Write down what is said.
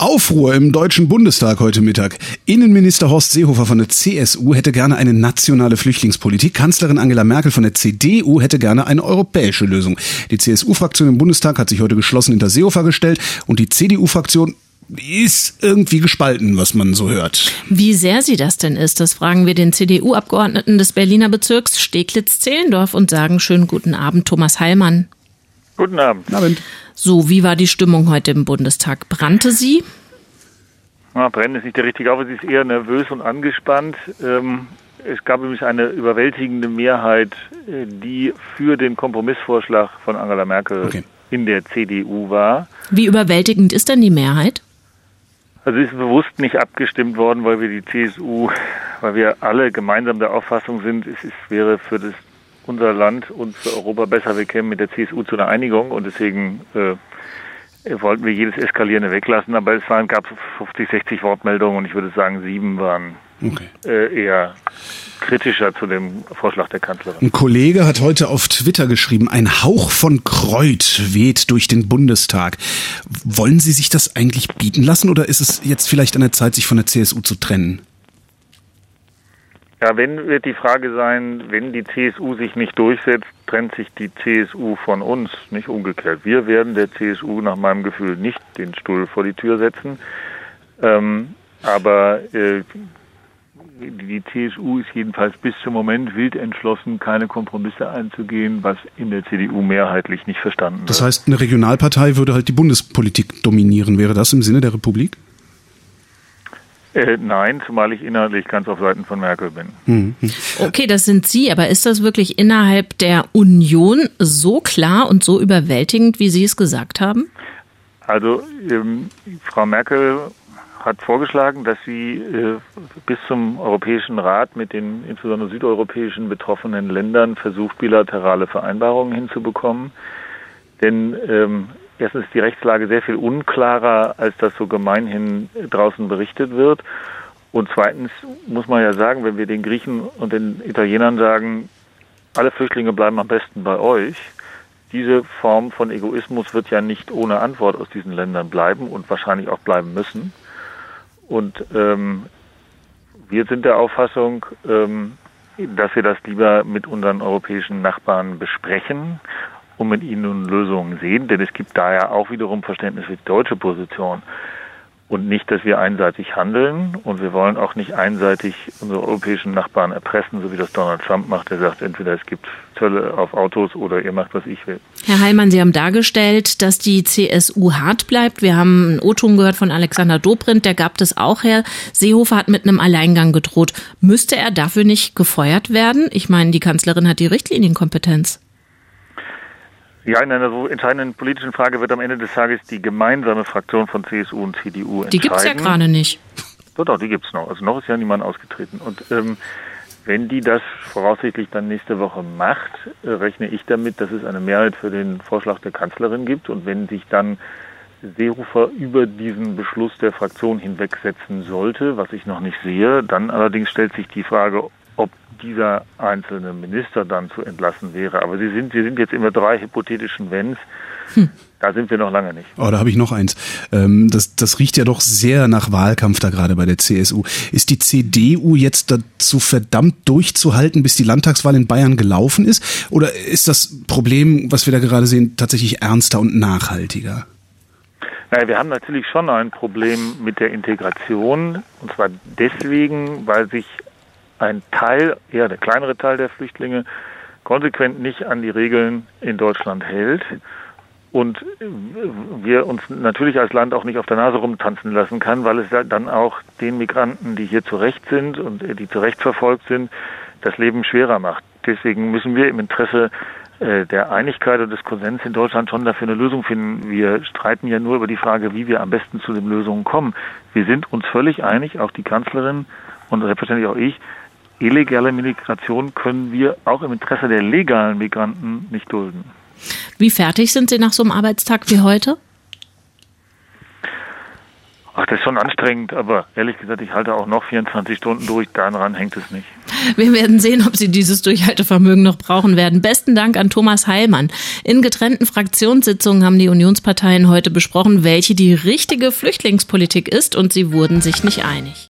Aufruhr im Deutschen Bundestag heute Mittag. Innenminister Horst Seehofer von der CSU hätte gerne eine nationale Flüchtlingspolitik. Kanzlerin Angela Merkel von der CDU hätte gerne eine europäische Lösung. Die CSU-Fraktion im Bundestag hat sich heute geschlossen hinter Seehofer gestellt und die CDU-Fraktion ist irgendwie gespalten, was man so hört. Wie sehr sie das denn ist, das fragen wir den CDU-Abgeordneten des Berliner Bezirks Steglitz-Zehlendorf und sagen schönen guten Abend, Thomas Heilmann. Guten Abend. Abend. So, wie war die Stimmung heute im Bundestag? Brannte sie? Brennen ist nicht der richtige Ausdruck, sie ist eher nervös und angespannt. Es gab nämlich eine überwältigende Mehrheit, die für den Kompromissvorschlag von Angela Merkel in der CDU war. Wie überwältigend ist denn die Mehrheit? Also es ist bewusst nicht abgestimmt worden, weil wir alle gemeinsam der Auffassung sind, es wäre für unser Land und für Europa besser, wir kämen mit der CSU zu einer Einigung und deswegen wollten wir jedes Eskalierende weglassen, aber es gab 50, 60 Wortmeldungen und ich würde sagen, 7 waren eher kritischer zu dem Vorschlag der Kanzlerin. Ein Kollege hat heute auf Twitter geschrieben, ein Hauch von Kreuz weht durch den Bundestag. Wollen Sie sich das eigentlich bieten lassen oder ist es jetzt vielleicht an der Zeit, sich von der CSU zu trennen? Ja, wird die Frage sein, wenn die CSU sich nicht durchsetzt, trennt sich die CSU von uns, nicht umgekehrt. Wir werden der CSU nach meinem Gefühl nicht den Stuhl vor die Tür setzen, aber die CSU ist jedenfalls bis zum Moment wild entschlossen, keine Kompromisse einzugehen, was in der CDU mehrheitlich nicht verstanden wird. Das heißt, eine Regionalpartei würde halt die Bundespolitik dominieren. Wäre das im Sinne der Republik? Nein, zumal ich inhaltlich ganz auf Seiten von Merkel bin. Okay, das sind Sie, aber ist das wirklich innerhalb der Union so klar und so überwältigend, wie Sie es gesagt haben? Also Frau Merkel hat vorgeschlagen, dass sie bis zum Europäischen Rat mit den insbesondere südeuropäischen betroffenen Ländern versucht, bilaterale Vereinbarungen hinzubekommen. Denn erstens ist die Rechtslage sehr viel unklarer, als das so gemeinhin draußen berichtet wird. Und zweitens muss man ja sagen, wenn wir den Griechen und den Italienern sagen, alle Flüchtlinge bleiben am besten bei euch, diese Form von Egoismus wird ja nicht ohne Antwort aus diesen Ländern bleiben und wahrscheinlich auch bleiben müssen. Und wir sind der Auffassung, dass wir das lieber mit unseren europäischen Nachbarn besprechen und mit ihnen nun Lösungen sehen, denn es gibt da ja auch wiederum Verständnis für die deutsche Position und nicht, dass wir einseitig handeln und wir wollen auch nicht einseitig unsere europäischen Nachbarn erpressen, so wie das Donald Trump macht, der sagt, entweder es gibt Zölle auf Autos oder ihr macht, was ich will. Herr Heilmann, Sie haben dargestellt, dass die CSU hart bleibt. Wir haben einen O-Ton gehört von Alexander Dobrindt, der gab das auch her. Seehofer hat mit einem Alleingang gedroht. Müsste er dafür nicht gefeuert werden? Ich meine, die Kanzlerin hat die Richtlinienkompetenz. Ja, in einer so entscheidenden politischen Frage wird am Ende des Tages die gemeinsame Fraktion von CSU und CDU entscheiden. Die gibt's ja gerade nicht. Doch, die gibt's noch. Also noch ist ja niemand ausgetreten. Und wenn die das voraussichtlich dann nächste Woche macht, rechne ich damit, dass es eine Mehrheit für den Vorschlag der Kanzlerin gibt. Und wenn sich dann Seehofer über diesen Beschluss der Fraktion hinwegsetzen sollte, was ich noch nicht sehe, dann allerdings stellt sich die Frage, ob dieser einzelne Minister dann zu entlassen wäre. Aber Sie sind jetzt immer 3 hypothetischen Wenns. Da sind wir noch lange nicht. Oh, da habe ich noch eins. Das riecht ja doch sehr nach Wahlkampf da gerade bei der CSU. Ist die CDU jetzt dazu verdammt durchzuhalten, bis die Landtagswahl in Bayern gelaufen ist? Oder ist das Problem, was wir da gerade sehen, tatsächlich ernster und nachhaltiger? Naja, wir haben natürlich schon ein Problem mit der Integration. Und zwar deswegen, weil sich ein Teil, eher der kleinere Teil der Flüchtlinge, konsequent nicht an die Regeln in Deutschland hält und wir uns natürlich als Land auch nicht auf der Nase rumtanzen lassen kann, weil es dann auch den Migranten, die hier zu Recht sind und die zu Recht verfolgt sind, das Leben schwerer macht. Deswegen müssen wir im Interesse der Einigkeit und des Konsens in Deutschland schon dafür eine Lösung finden. Wir streiten ja nur über die Frage, wie wir am besten zu den Lösungen kommen. Wir sind uns völlig einig, auch die Kanzlerin und selbstverständlich auch ich, illegale Migration können wir auch im Interesse der legalen Migranten nicht dulden. Wie fertig sind Sie nach so einem Arbeitstag wie heute? Ach, das ist schon anstrengend, aber ehrlich gesagt, ich halte auch noch 24 Stunden durch, daran hängt es nicht. Wir werden sehen, ob sie dieses Durchhaltevermögen noch brauchen werden. Besten Dank an Thomas Heilmann. In getrennten Fraktionssitzungen haben die Unionsparteien heute besprochen, welche die richtige Flüchtlingspolitik ist, und sie wurden sich nicht einig.